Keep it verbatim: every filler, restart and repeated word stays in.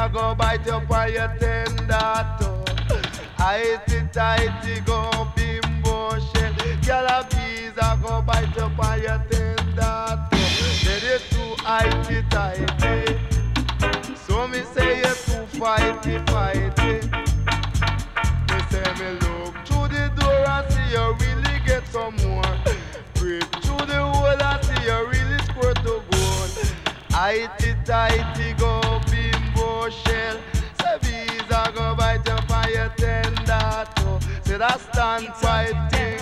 visa go bite you on your tender toe. Ighty tighty go bimbo shell. Girl a visa go bite you on your tender toe. Said you too ighty tighty. So me say you too fighty fighty. Me say me look through the door and see you really get some more. Break through the hole and see you really squirt to gold. Ighty tighty go bimbo shell. Say visa go bite up on your tender toe. Say that stand fighting.